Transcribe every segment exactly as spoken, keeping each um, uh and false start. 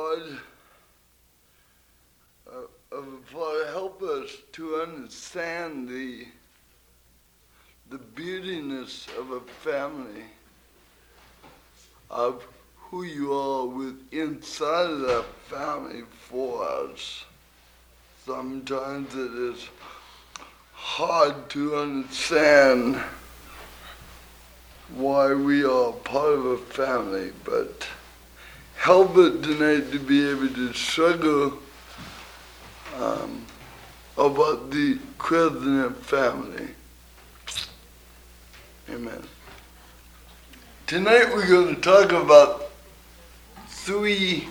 Lord, uh, uh, Father, help us to understand the the beautiness of a family, of who you are with inside of that family for us. Sometimes it is hard to understand why we are part of a family, but help it tonight to be able to struggle um, about the Christian family. Amen. Tonight we're going to talk about three,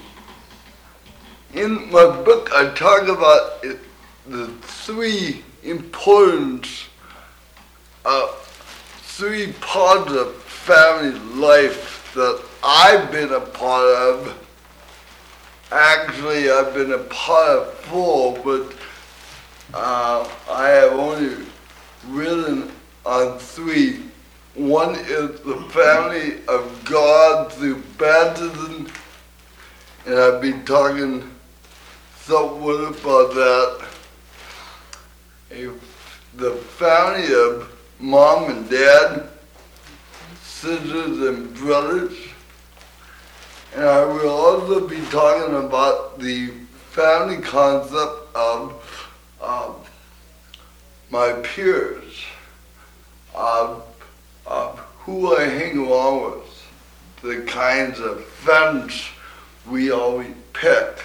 in my book I talk about it, the three importance, uh, three parts of family life that I've been a part of. Actually, I've been a part of four, but uh, I have only written on three. One is the family of God through baptism, and I've been talking somewhat about that. A, the family of mom and dad, sisters and brothers, and I will also be talking about the family concept of uh, my peers, of, of who I hang along with, the kinds of friends we always pick.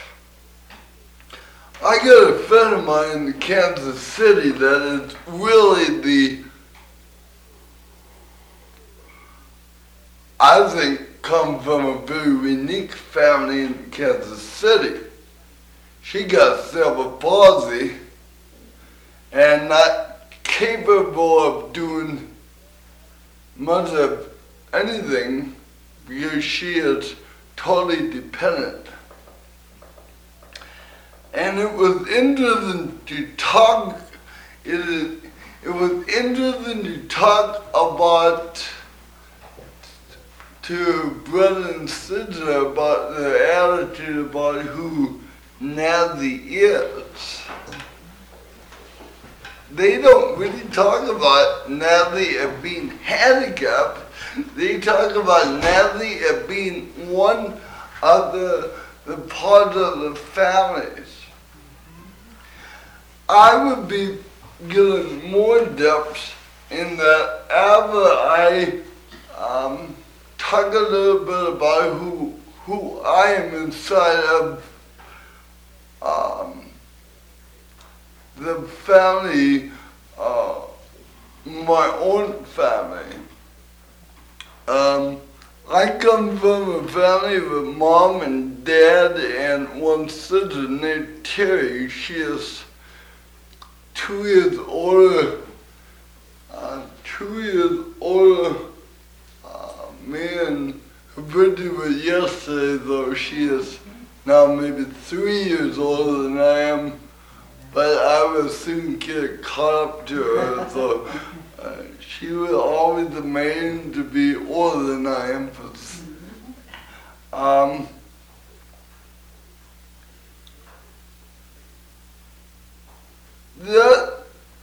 I got a friend of mine in Kansas City that is really the, I think, come from a very unique family in Kansas City. She got cerebral palsy and not capable of doing much of anything because she is totally dependent. And it was interesting to talk, it, is, it was interesting to talk about to brother and sister about their attitude about who Nazi is. They don't really talk about Nazi as being handicapped. They talk about Nazi as being one of the, the parts of the families. I would be given more depth in that after I um, talk a little bit about who who I am inside of um, the family, uh, my own family. Um, I come from a family with mom and dad and one sister named Terry. She is two years older, uh, two years older uh, man who birthday was yesterday, though she is now maybe three years older than I am, but I will soon get caught up to her, so uh, she will always remain to be older than I am. Um, that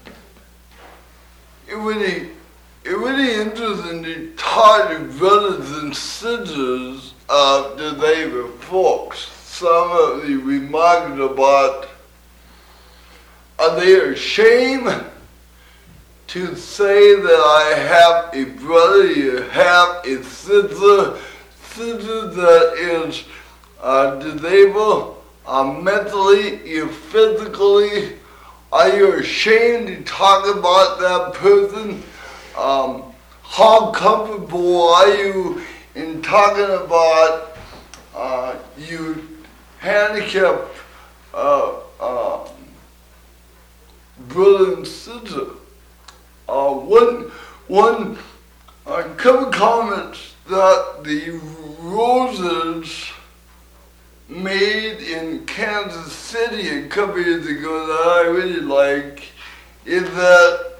it really, it really interesting to talk to brothers and sisters of the neighbor folks. Some of the remarks about, are they ashamed to say that I have a brother, you have a sister, sister that is uh, disabled, uh, mentally, you physically. Are you ashamed to talk about that person? Um, how comfortable are you in talking about uh, you handicapped uh, uh, brother and sister? Uh, one, one, a couple comments that the Roses made in Kansas City a couple years ago that I really like is that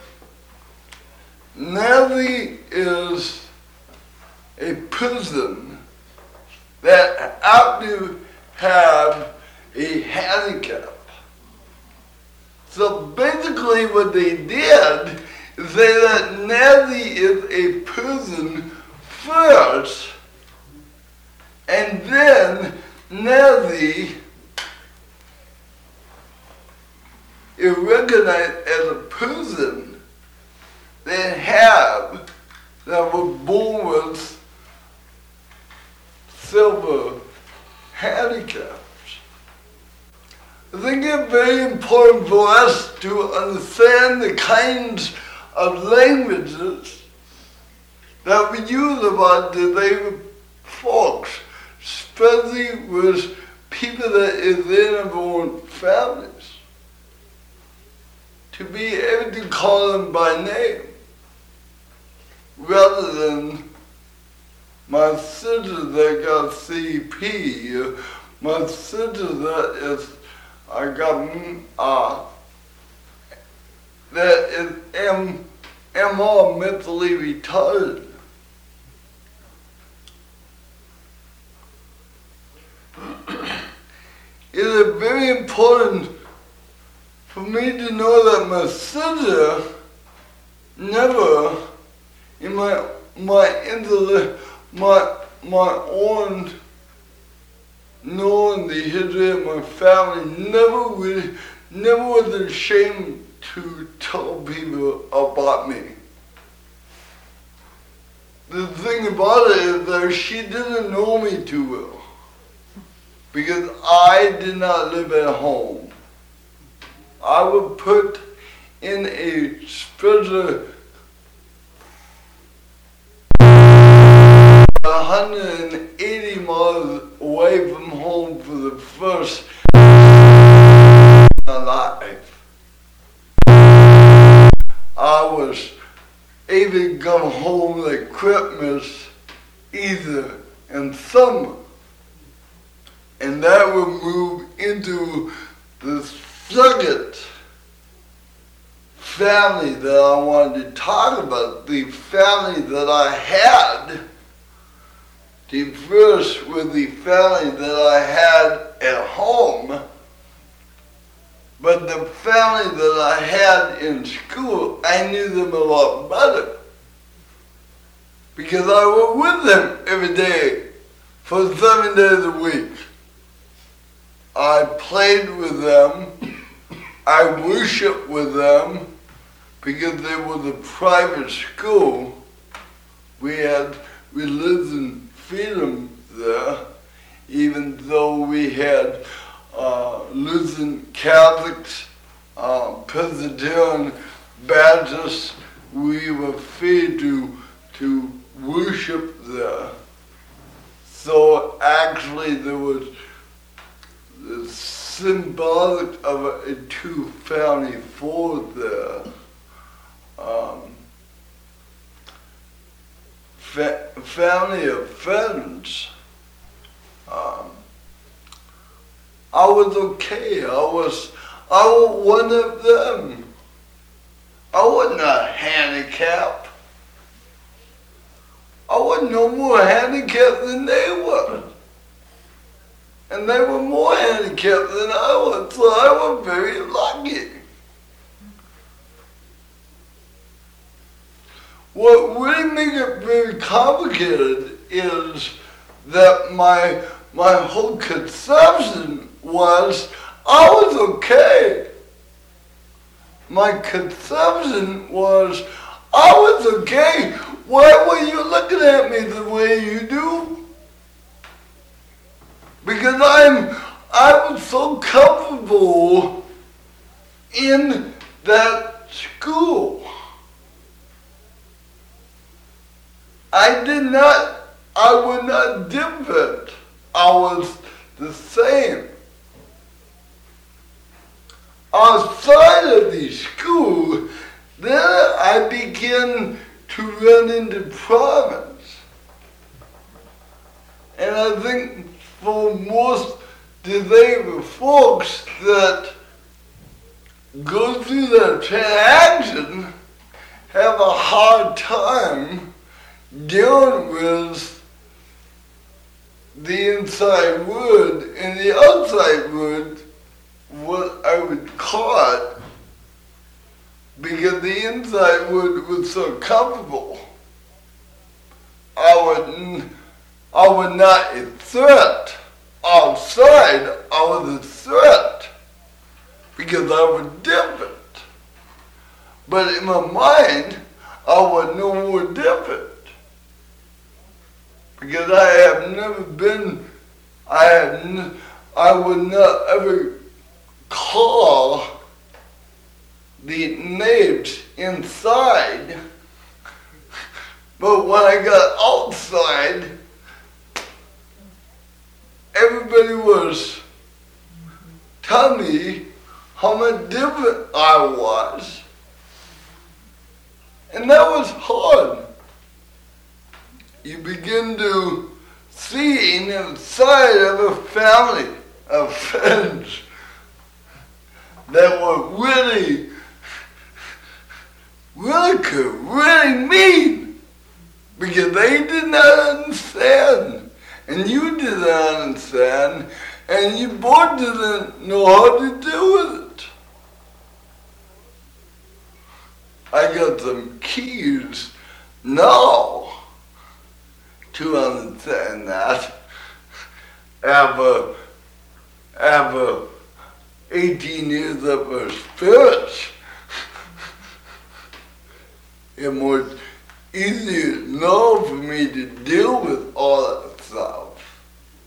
Nazi is a person that after have a handicap. So basically what they did is say that Nazi is a person first, and then Nazi is recognized as a person they have that was born with silver handicaps. I think it's very important for us to understand the kinds of languages that we use about disabled folks, especially with people that is in our own families. To be able to call them by name, rather than my sister that got C P, my sister that is, I got, uh, that is M, M R, mentally retarded. It is very important for me to know that my sister never, in my my intellect, my my own knowing the history of my family, never really, never was ashamed to tell people about me. The thing about it is that she didn't know me too well, because I did not live at home. I was put in a special one hundred eighty miles away from home for the first time in my life. I was able to come home like Christmas, Easter, and summer. And that would move into the second family that I wanted to talk about, the family that I had. The first was the family that I had at home, but the family that I had in school, I knew them a lot better, because I was with them every day for seven days a week. I played with them, I worshiped with them, because there was a private school. We had religion freedom there, even though we had uh, Lutheran Catholics, uh, Presbyterian Baptists, we were free to, to worship there. So actually there was the symbolic of a, a two-family fold there. Um, fa- family of friends. Um, I was okay. I was, I was one of them. I wasn't a handicap. I was no more handicapped than they were. And they were more handicapped than I was, so I was very lucky. What really made it very complicated is that my my whole conception was I was okay. My conception was I was okay. Why were you looking at me the way you do? Because I'm I was so comfortable in that school. I did not, I was not different. I was the same. Outside of the school, then I began to run into problems. And I think for most disabled folks that go through that transaction have a hard time dealing with the inside world and the outside was what I would call it, because the inside wood was so comfortable. I would, I was not a threat. Outside, I was a threat because I was different. But in my mind, I was no more different because I have never been, I have, n- I would not ever call the natives inside. But when I got outside, everybody was telling me how much different I was. And that was hard. You begin to see inside of a family of friends that were really, really could, really mean. Because they did not understand, and you did not understand, and you both didn't know how to deal with it. I got some keys now to understand that after, after eighteen years of experience. It was easier now for me to deal with all that stuff.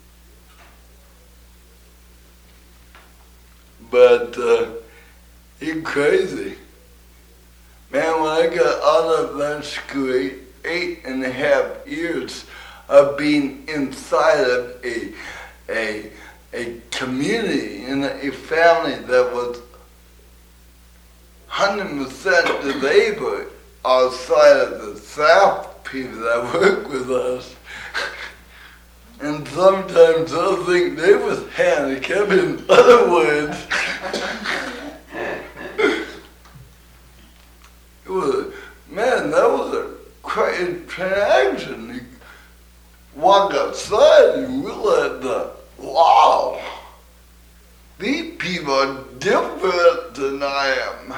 But uh, it's crazy. Man, when I got out of that school, eight, eight and a half years of being inside of a, a, a community and a family that was one hundred percent disabled, outside of the staff people that work with us. And sometimes I think they was handicapped. In other words, it was, man, that was a crazy transaction. You walk outside and realize that, wow, these people are different than I am.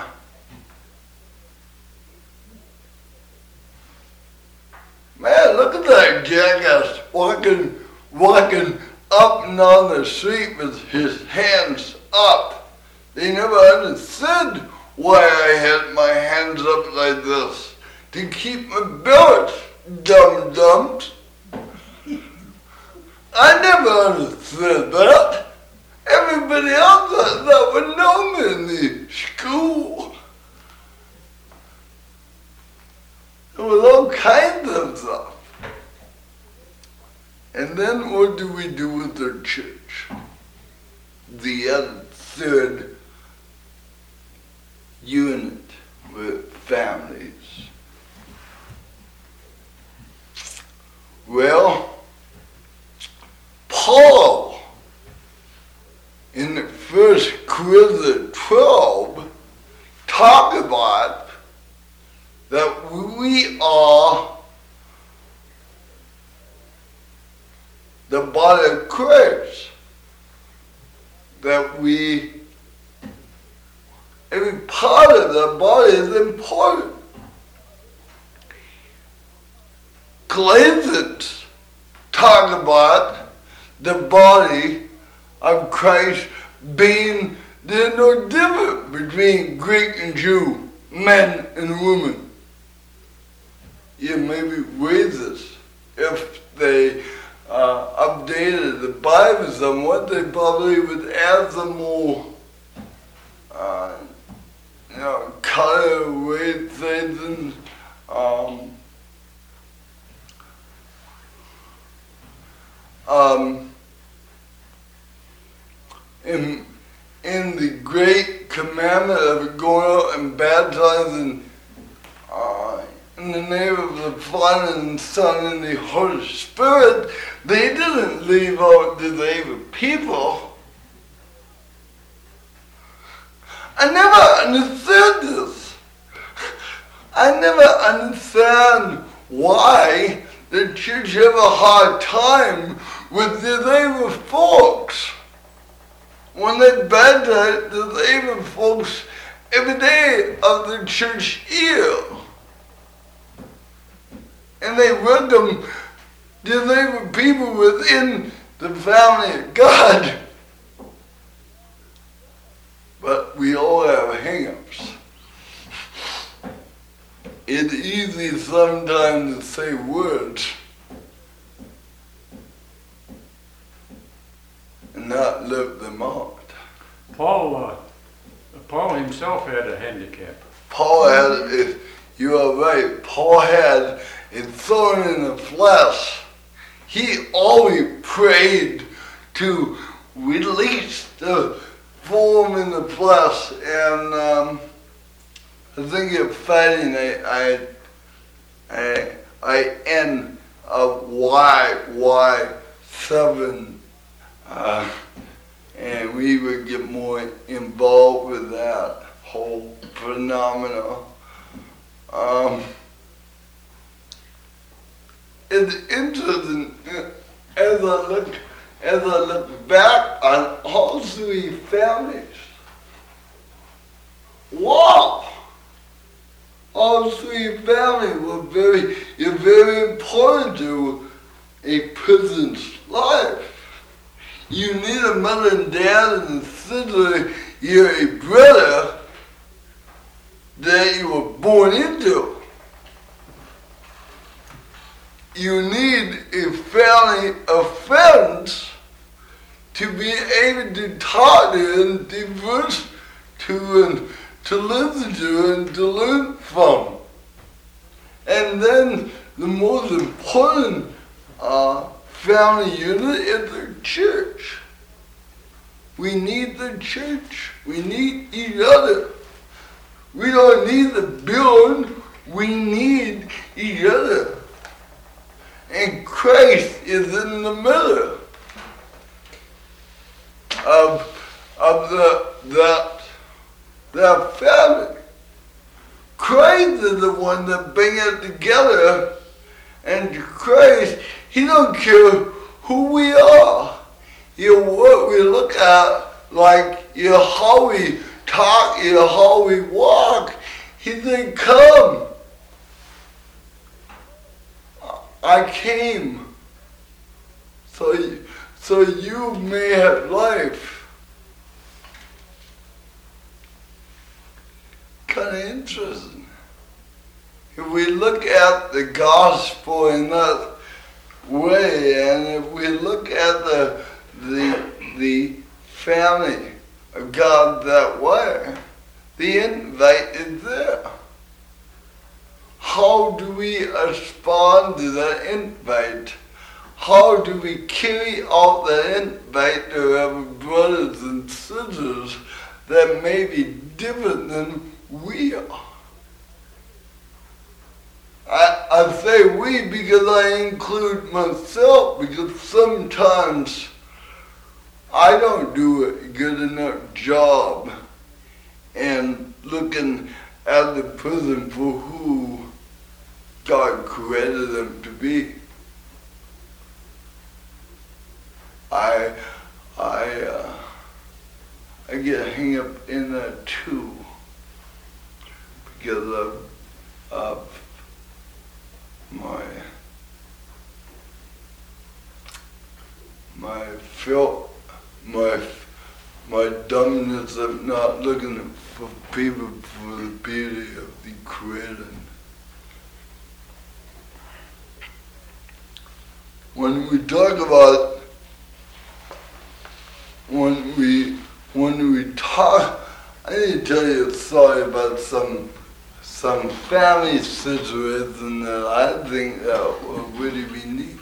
Man, look at that jackass walking, walking up and down the street with his hands up. They never understood why I had my hands up like this. To keep my balance, dum-dums. I never understood that. Everybody else that, that would know me in the school. There was all kinds of stuff. And then what do we do with the church? The other third unit with families. Well, Paul, in the first Corinthians twelve, talked about that we are the body of Christ, that we, every part of the body is important. Galatians talk about the body of Christ being, there's no difference between Greek and Jew, men and women. Yeah, maybe racist. If they uh, updated the Bible somewhat, they probably would add some more, uh, you know, color, weight things, and um, um, in in the great commandment of going out and baptizing. Uh, In the name of the Father and the Son and the Holy Spirit, they didn't leave out disabled people. I never understood this. I never understand why the church have a hard time with disabled folks. when they baptize the disabled folks every day of the church year. And they welcome disabled people within the family of God. But we all have hang-ups. It's easy sometimes to say words and not live them out. Paul, uh, Paul himself had a handicap. Paul had, you are right, Paul had a thorn in the flesh. He always prayed to release the thorn in the flesh, and um, I think it's fighting I I I I N of Y Y seven, uh, and we would get more involved with that whole phenomena. Um, it's interesting as I look as I look back on all three families. Wow! All three families were very, very important to a person's life. You need a mother and dad and a sister, you're a brother that you were born into. You need a family of friends to be able to talk to and diverse to and to listen to and to learn from. And then the most important uh, family unit is the church. We need the church. We need each other. We don't need the building. We need each other. And Christ is in the middle of, of the, that that family. Christ is the one that brings it together, and Christ, he don't care who we are. You know, what we look at, like, you know, how we talk, you know, how we walk. He said, come. I came so you, so you may have life. Kind of interesting. If we look at the gospel in that way, and if we look at the the the family of God that way, the invite is there. How do we respond to that invite? How do we carry out the invite to our brothers and sisters that may be different than we are? I, I say we because I include myself, because sometimes I don't do a good enough job in looking at the person for who God created them to be. I, I, uh, I get hung up in that too because of, of my, my felt, my, my dumbness of not looking for people for the beauty of the Creator. When we talk about, when we, when we talk, I need to tell you a story about some, some family situation that I think that were really unique.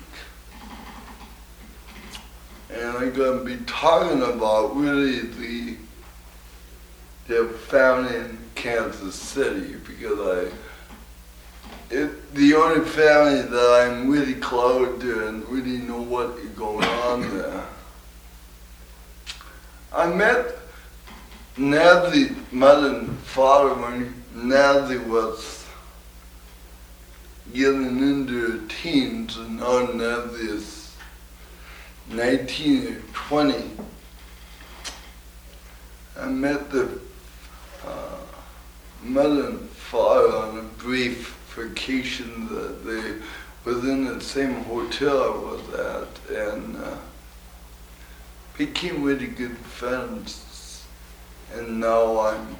And I'm going to be talking about really the, the family in Kansas City, because I, It, the only family that I'm really close to and really know what is going on there. I met Nancy's mother and father when Nancy was getting into her teens, and now Nancy is nineteen or twenty. I met the uh, mother and father on a brief vacation that they was in the same hotel I was at, and uh, became really good friends. And now I'm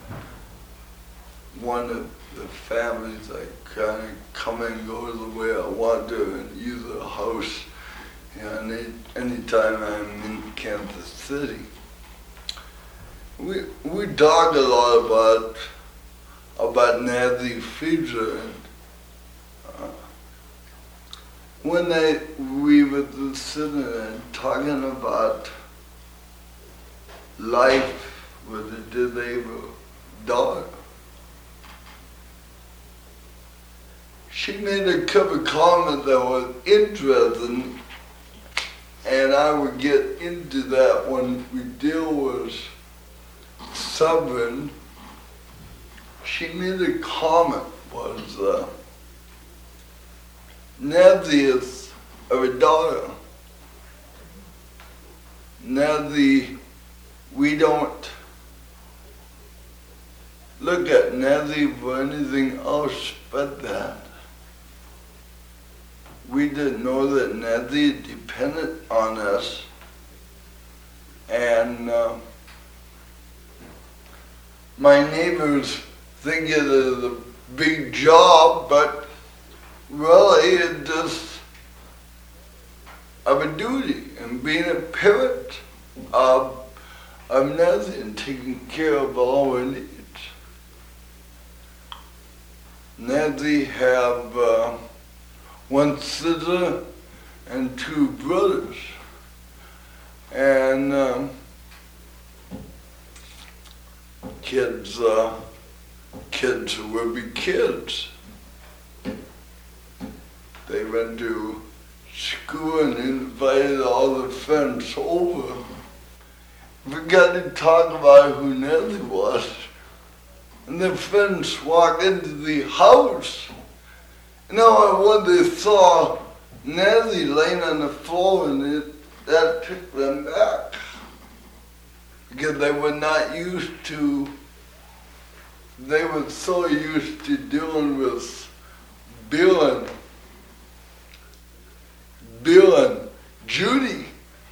one of the families. I kind of come and go the way I want to and use the house, you know, any anytime I'm in Kansas City. We we talk a lot about about Nancy Fraser, and uh, one night we were just sitting and talking about life with a disabled daughter. She made a couple of comments that was interesting, and I would get into that when we deal with sovereign. She made a comment was uh, Nancy is our daughter. Nancy, we don't look at Nancy for anything else but that. We didn't know that Nancy depended on us, and uh, my neighbors think it is a big job, but really it's just of a duty, and being a parent of, of Nancy and taking care of all her needs. Nancy have uh, one sister and two brothers, and um, kids, uh, kids who will be kids. They went to school and invited all the friends over. We got to talk about who Nancy was, and the friends walked into the house. You know, when they saw Nancy laying on the floor, and it, that took them back, because they were not used to, they were so used to dealing with Bill and, Bill and Judy.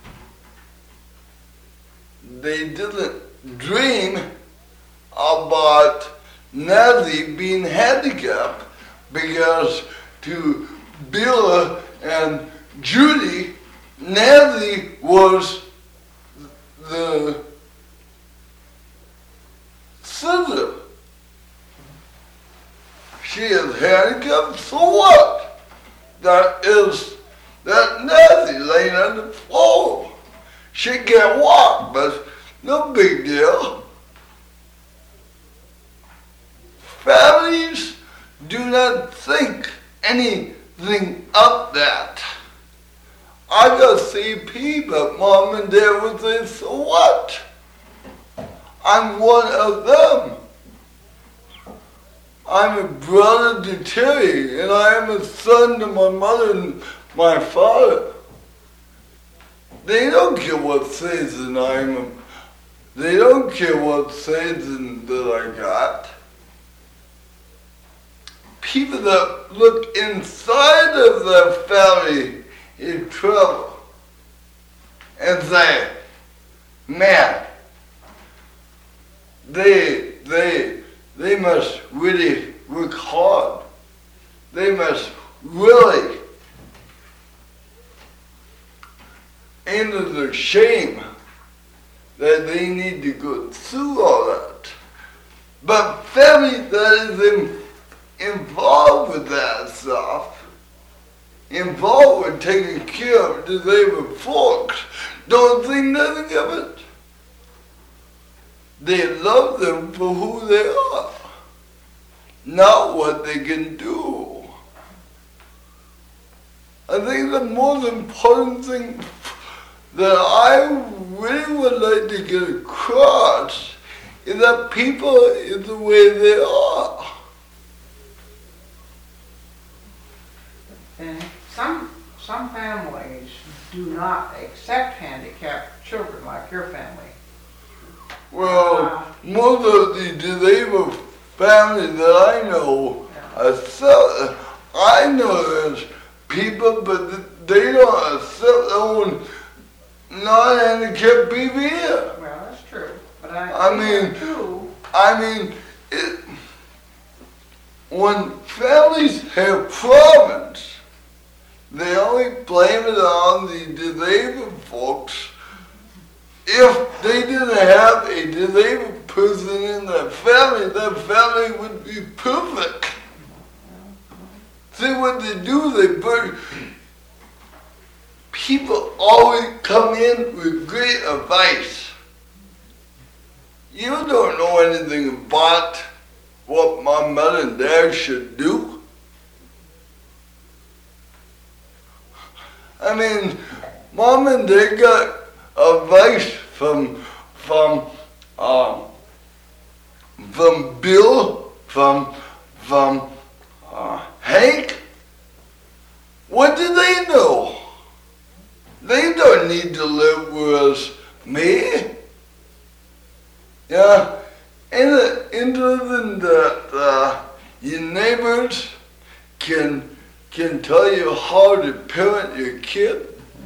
They didn't dream about Nancy being handicapped, because to Bill and Judy, Nancy was the sister. She is handicapped, so what? That is that Nancy laying on the floor. She can't walk, but no big deal. Families do not think anything of that. I got C P, but mom and dad would say, so what? I'm one of them. I'm a brother to Terry, and I am a son to my mother and my father. They don't care what season I'm a, they don't care what season that I got. People that look inside of their family in trouble and say, man, they, they, they must really work hard. They must really enter the shame that they need to go through all that. But family that is in, involved with that stuff, involved with taking care of disabled folks, don't think nothing of it. They love them for who they are, not what they can do. I think the most important thing that I really would like to get across is that people is the way they are. And some some families do not accept handicapped children like your family. Well, Wow. most of the disabled families that I know Yeah. accept, I know there's people, but they don't accept their own non-handicapped people here. Well, that's true, but I. I mean- Too. I mean, it, when families have problems, they only blame it on the disabled folks. If they didn't have a disabled person in their family, their family would be perfect. See what they do, they put, people always come in with great advice. You don't know anything about what my mother and dad should do. I mean, mom and dad got advice from from um, from Bill, from from uh, Hank. What do they know? They don't need to live with me. Yeah, and the interesting that uh, your neighbors can can tell you how to parent your kid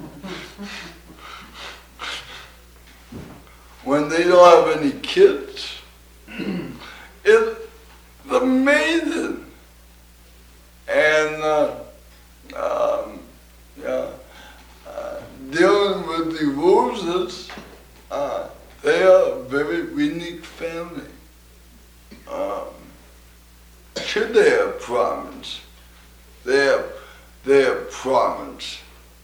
when they don't have any kids. It's amazing. And uh, um, yeah, uh, dealing with the Roses, uh, they are a very unique family. Um, should they have problems? They have, they have problems.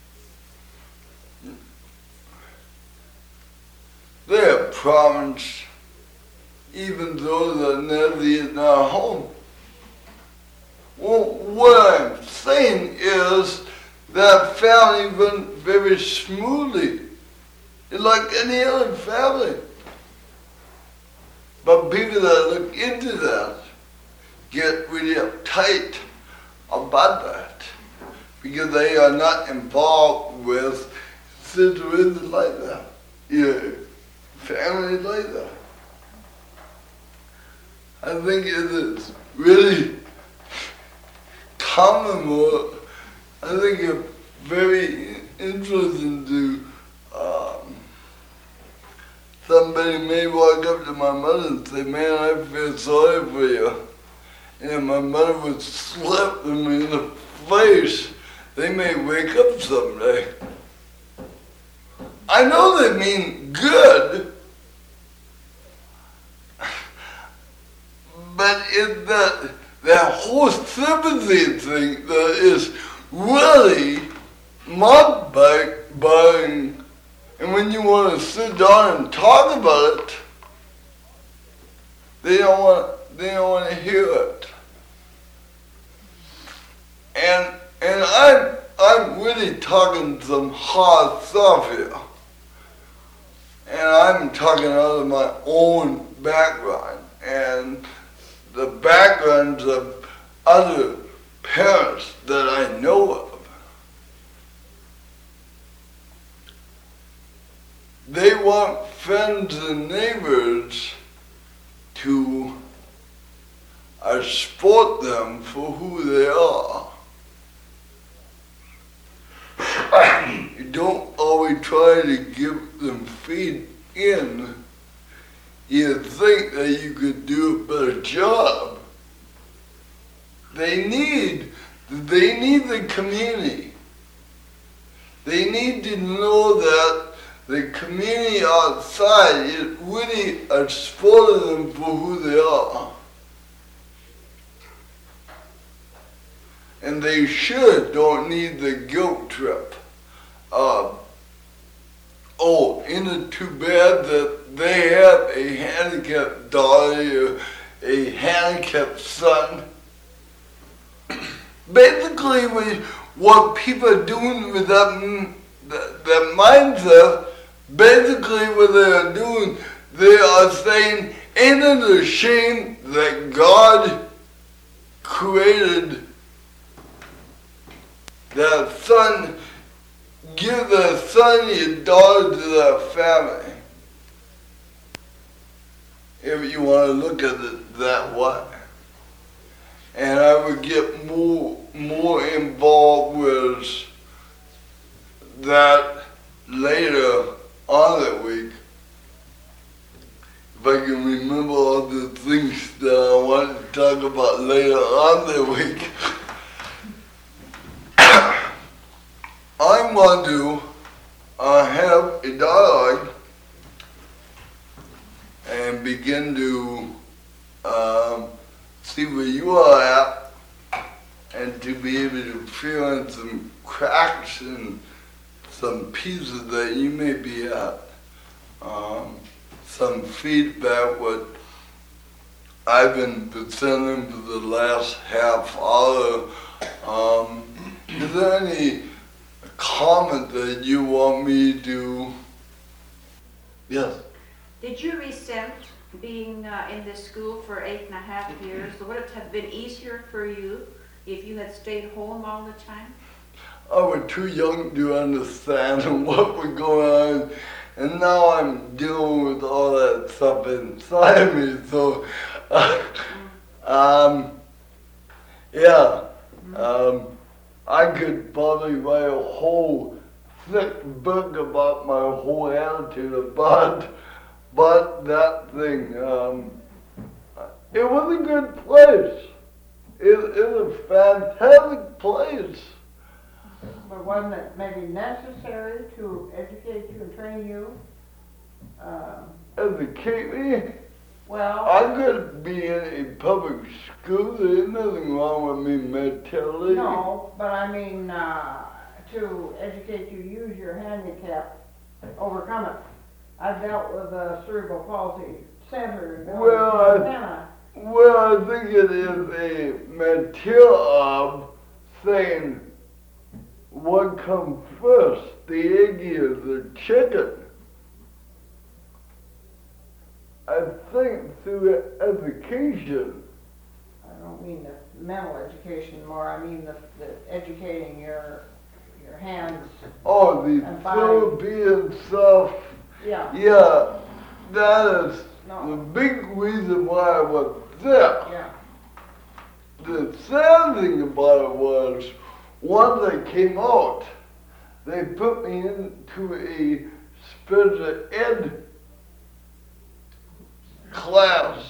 They have problems even though the Nelly is not home. Well, what I'm saying is that family runs very smoothly. It's like any other family. But people that look into that get really uptight about that because they are not involved with situations like that. Yeah, families like that. I think it is really common. Or I think it's very interesting to um, somebody may walk up to my mother and say, "Man, I feel sorry for you." And my mother would slap them in the face. They may wake up someday. I know they mean good, but it's that, that whole sympathy thing that is really mind-boggling. And when you want to sit down and talk about it, they don't want, they don't want to hear it. And and I'm I'm really talking some hard stuff here. And I'm talking out of my own background and the backgrounds of other parents that I know of. They want friends and neighbors to uh, support them for who they are. You don't always try to give them feed in. You think that you could do a better job. They need, they need the community. They need to know that the community outside is really supporting them for who they are. And they should don't need the guilt trip. Uh, oh, isn't it too bad that they have a handicapped daughter or a handicapped son? Basically, we, what people are doing with that, that, that mindset, basically what they are doing, they are saying, ain't it a shame that God created that son, give the son your daughter to that family. if you want to look at it that way. And I would get more more involved with that later on that week. If I can remember all the things that I want to talk about later on that week. I want to uh, have a dialogue and begin to um, see where you are at, and to be able to fill in some cracks and some pieces that you may be at. Um, some feedback what I've been presenting for the last half hour. Um, is there any comment that you want me to? Yes. Did you resent being uh, in this school for eight and a half years? Would it have been easier for you if you had stayed home all the time? I was too young to understand what was going on, and now I'm dealing with all that stuff inside me. So, uh, um, yeah, um, I could probably write a whole thick book about my whole attitude about, but that thing. Um, it was a good place. It, it was a fantastic place. But wasn't it maybe necessary to educate you and train you? Uh, Educate me? well, I could be in a public school. There's nothing wrong with me mentally. no, but I mean, uh, to educate you, use your handicap, overcome it. I've dealt with a cerebral palsy center in Well, I- Montana. Well, I think it is a mental thing. What comes first, the egg or the chicken? I think through education. I don't mean the mental education more, I mean the, the educating your, your hands. Oh, the And body. Philippine stuff. Yeah, Yeah, that is the no, big reason why I was there. yeah, The sad thing about it was, once I came out, they put me into a special ed class.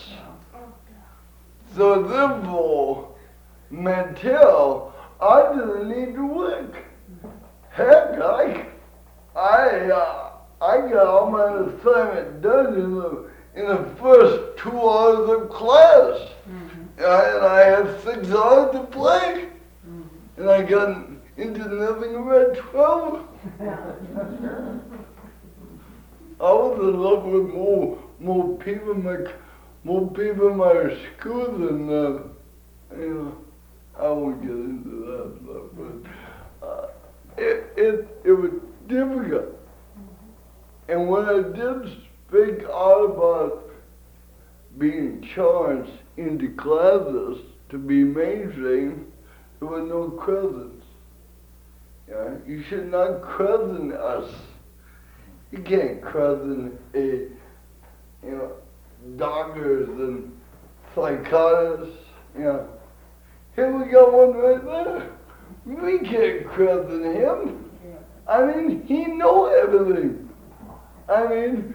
So therefore, mental, I didn't need to work. Heck, I, I, uh, I got all my assignment done in the in the first two hours of class, mm-hmm. I, and I had six hours to play, Mm-hmm. and I got into nothing about twelve. Yeah, that's sure. I was in love with more more people in my more people in my school than uh, you know. I won't get into that stuff, but uh, it it it was difficult. And when I did speak out about being charged into classes to be mainstream, there was no crescents. Yeah, you should not crescent us. You can't crescent a, you know, doctors and psychiatrists. You know, here we got one right there. We can't crescent him. I mean, he know everything. I mean,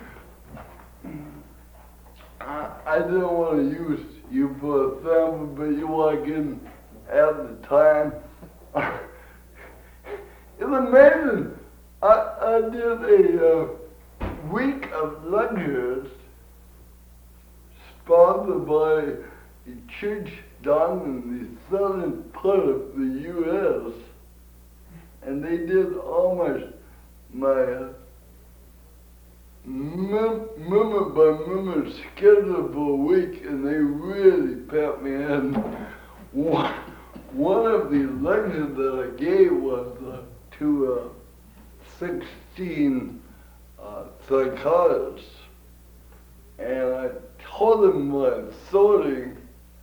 I, I didn't want to use you for a sample, but you walk in at the time. It's amazing. I, I did a uh, week of lectures sponsored by a church down in the southern part of the U S And they did all my, my uh, moment by moment schedule for a week, and they really pat me in. One, one of the lectures that I gave was uh, to uh, sixteen uh, psychiatrists, and I told them my sorting,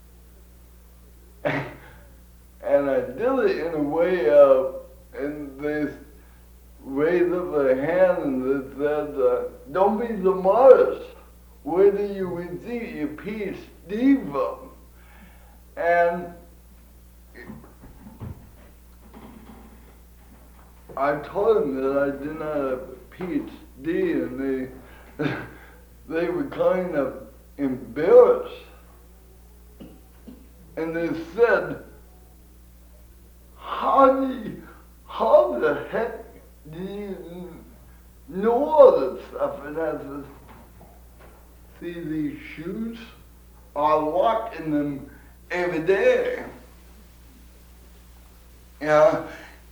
and I did it in a way of, and they raised up their hand and they said, uh, don't be the modest. where do you receive your PhD from? And I told them that I did not have a PhD, and they they were kind of embarrassed. And they said, how do you, how the heck do you know all this stuff? And I said, see, these shoes, I walk in them every day. Yeah.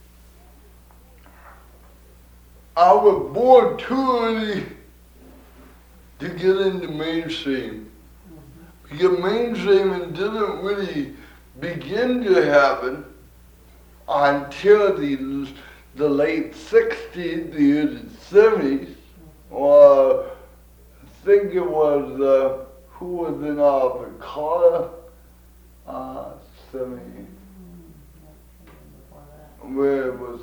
I was born too early to get into mainstream. Because mainstream didn't really begin to happen until the, the late sixties, the early seventies, or I think it was, uh, who was in office, Carter, uh, seventy, where it was,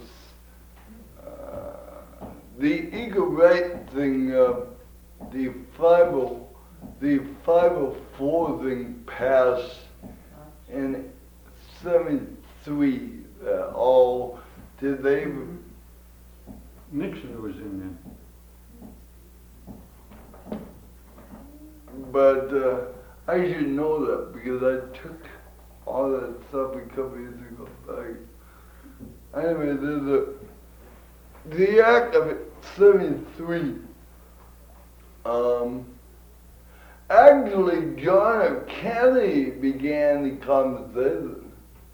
uh, the equal right thing, uh, the five oh, the five oh four thing passed in seventy-three. Uh, all did they? Nixon was in But uh, I should know that because I took all that stuff a couple years ago. Like, anyway, there's a the act of seventy-three. Um, actually, John F. Kennedy began the conversation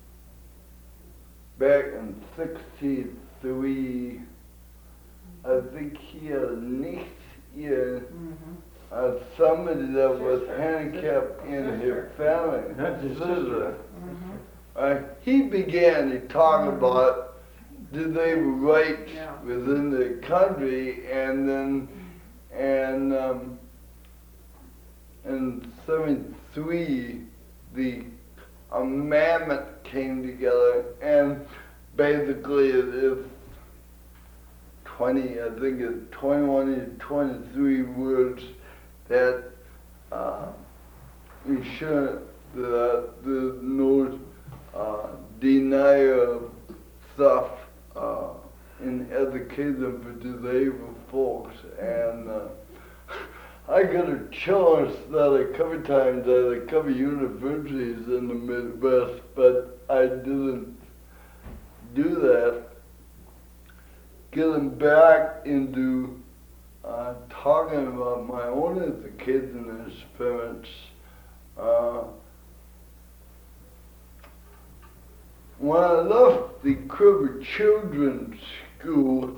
back in sixty-three. I think he had a niece here, Mhm. uh, somebody that was Sister. handicapped in Sister. her family. That's his Sister. sister. Mhm. Uh, he began to talk about did they right Yeah. within the country, and then and um, in seventy-three the amendment came together, and basically it is twenty, I think it's twenty-one to twenty-three words that uh, ensure that there's no uh, denial of stuff uh, in education for disabled folks. And uh, I got a chance that a couple times at a couple universities in the Midwest, but I didn't do that. Getting back into uh, talking about my own education experience, uh, when I left the Crippled Children's School,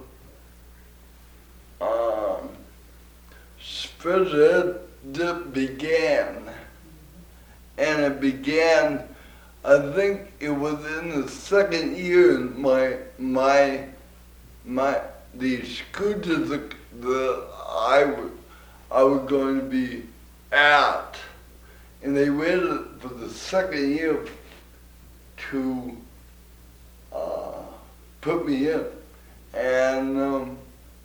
um, special ed began, and it began. I think it was in the second year. My my my the school district that I was I was going to be at, and they waited for the second year to uh, put me in, and um,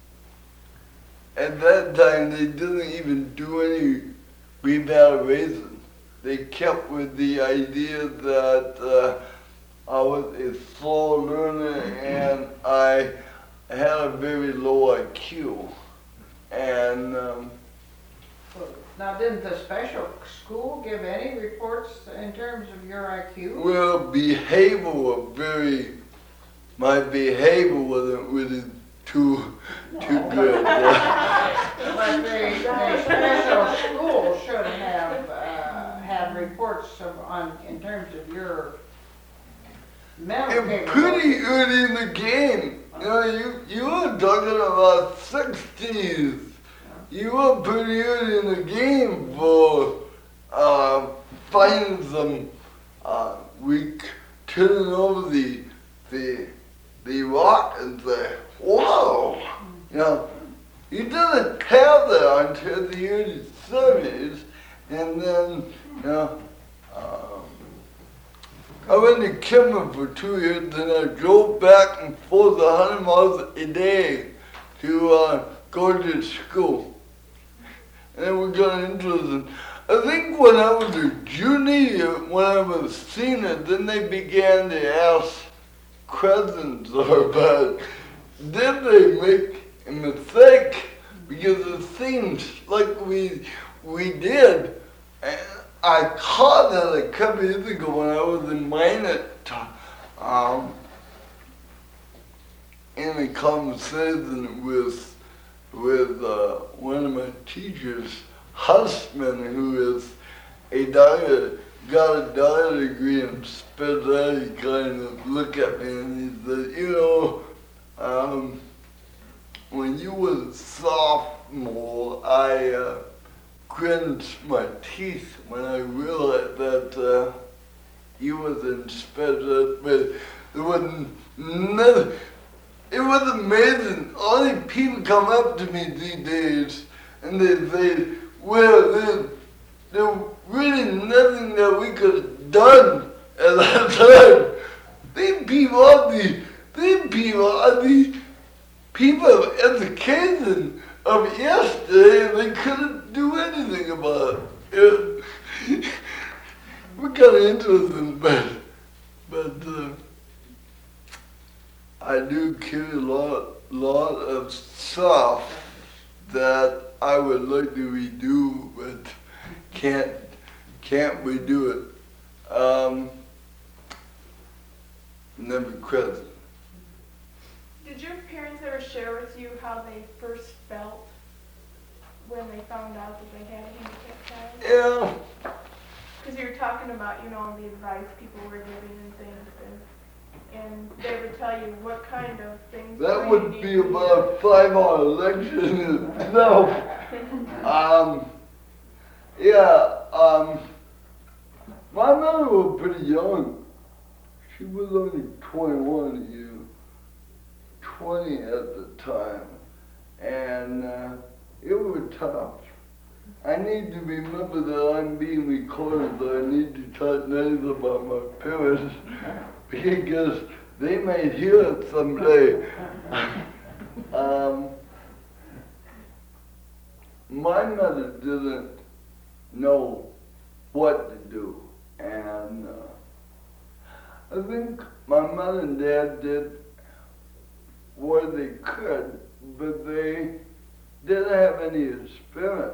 at that time they didn't even do any revalidation. They kept with the idea that uh, I was a slow learner and I had a very low I Q. And um, Now, didn't the special school give any reports in terms of your I Q? well, behavior was very, my behavior wasn't really too, too good. But the, the special school should have, uh, have reports of, on, in terms of your mental And capability. pretty early in the game. You know, you, you were talking about sixties. You were pretty early in the game for uh, finding some, uh, we turning over the, the, the rock and say, whoa! You know, you didn't have that until the early seventies, and then, you know, um, I went to Kimmel for two years, and I drove back and forth a hundred miles a day to uh, go to school. and then we got interested. I think when I was a junior, when I was a senior, then they began to ask questions about did they make a mistake, because it seems like we we did. And I caught that a couple years ago when I was in Minot, um, in a conversation with with uh, one of my teachers, husband, who is a doctor, got a doctor degree in specialty, kind of look at me and he said, you know, um, when you was a sophomore, I uh, cringed my teeth when I realized that uh, you was in special, but it wasn't nothing. It was amazing. All these people come up to me these days and they say, well, there's, there's really nothing that we could have done at that time. These people are the, these people are the people of education of yesterday, and they couldn't do anything about it. it we're kind of interesting, but, but uh, I do carry a lot, lot of stuff that I would like to redo, but can't, can't redo it. Um, never credit. Did your parents ever share with you how they first felt when they found out that they had a handicapped child? Yeah. Because you were talking about, you know, the advice people were giving and things, and and they would tell you what kind of things. That would be about a five-hour lecture in itself. um, yeah, um, my mother was pretty young. She was only twenty-one, you, twenty at the time, and uh, it was tough. I need to remember that I'm being recorded, but I need to talk nice about my parents because they may hear it someday. um, my mother didn't know what to do, and uh, I think my mother and dad did what they could, but they didn't have any experience.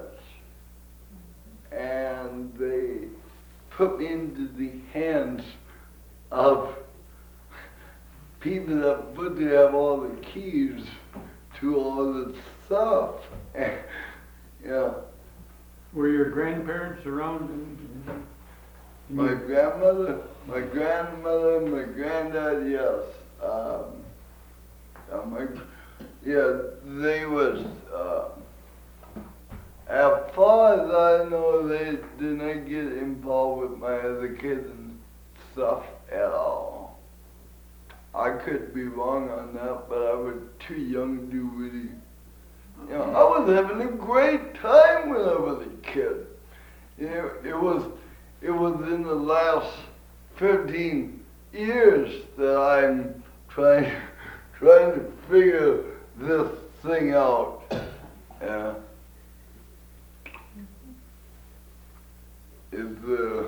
And they put me into the hands of people that put to have all the keys to all the stuff. Yeah. Were your grandparents around? in- in My your- grandmother, my grandmother, my granddad, yes. Um, yeah, my, yeah, they was, uh, as far as I know, they did not get involved with my education stuff at all. I could be wrong on that, but I was too young to really, you know, I was having a great time when I was a kid. You know, it was, it was in the last fifteen years that I'm trying, trying to figure this thing out. Yeah. Is uh,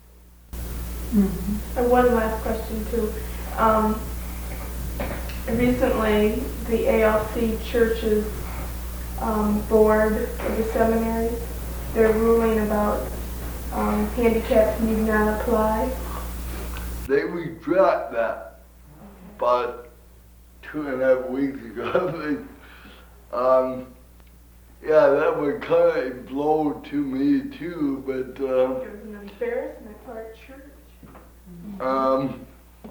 And one last question too. Um, recently, the A L C Church's um, board of the seminaries, they're ruling about um, handicaps need not apply. they retract that about two and a half weeks ago, I think. Um, yeah, that would kind of a blow to me too, but uh, It was an embarrassment for our church. um,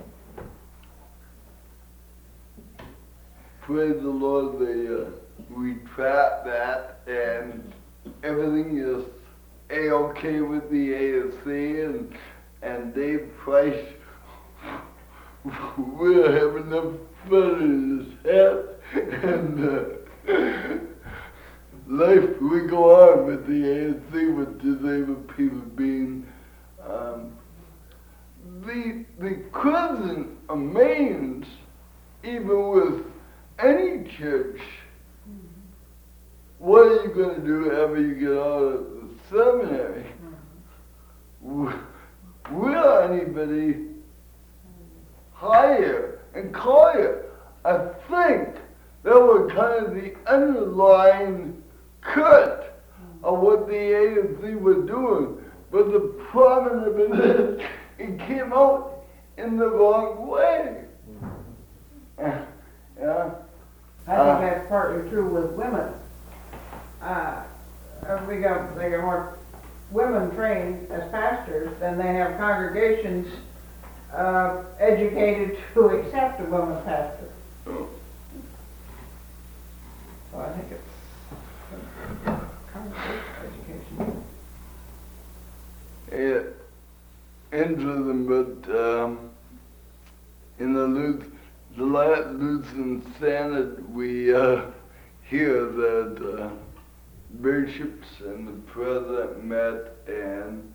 praise the Lord, they uh, retract that, and everything is A-okay with the A S C, and and Dave Price, we're having enough fun in his head, and uh, life we go on with the A S C with disabled people being um, the the Christian remains, even with any church, what are you going to do after you get out of the seminary? We, we aren't anybody higher and higher. I think that was kind of the underlying current of what the A N C was doing. But the problem of it is, it came out in the wrong way. Yeah. I think Uh, that's partly true with women. Uh, uh, we got, they got more women trained as pastors than they have congregations, uh, educated to accept a woman pastor. Oh. So I think it's congregation education. Yeah, interesting, but um, in the Luth- the La- Lutheran Synod, we uh, hear that uh, bishops and the president met and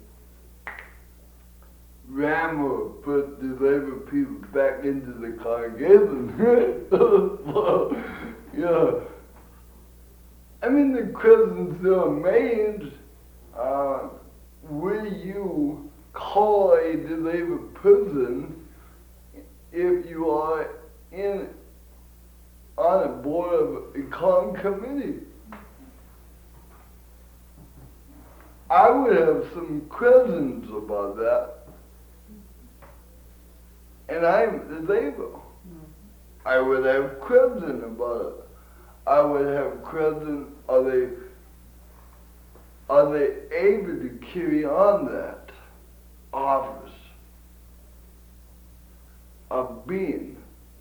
Rammer put the labor people back into the congregation. So, yeah. I mean, the question's still remains, uh, will you call a disabled person if you are in on a board of a con committee? I would have some questions about that. And I'm disabled. I would have questions about it. I would have questions, are they, are they able to carry on that office of being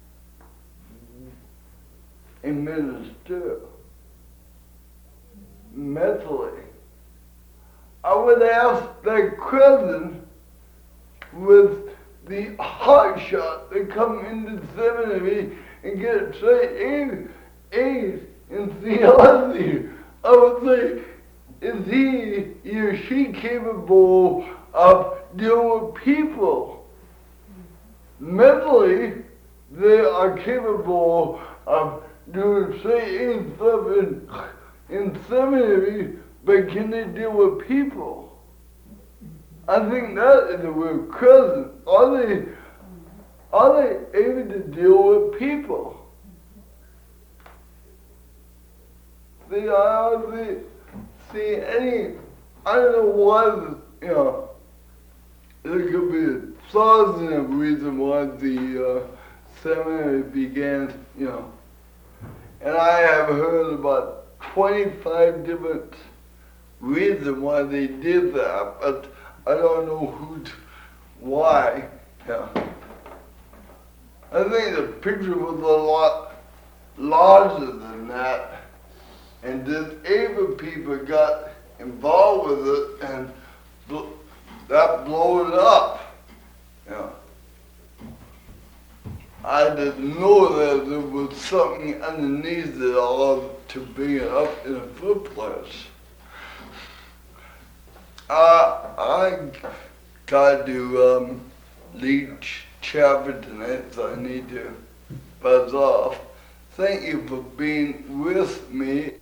a minister mentally? I would ask that question with the hotshot that come into seminary and get straight A's, A's in theology. I would say, is he, he or she capable of dealing with people? Mentally, they are capable of doing straight A stuff in, in seminary, but can they deal with people? I think that is the word question. Are they, are they able to deal with people? See, I don't see, see any, I don't know why, the, you know, there could be a thousand of reasons why the uh, seminary began, you know, and I have heard about twenty-five different reasons why they did that, but I don't know who, to, why. Yeah. I think the picture was a lot larger than that, and disabled people got involved with it, and bl- that blew it up. Yeah. I didn't know that there was something underneath it all to bring it up in the first place. Uh, I got to um, lead ch- chapter tonight, so I need to buzz off. Thank you for being with me.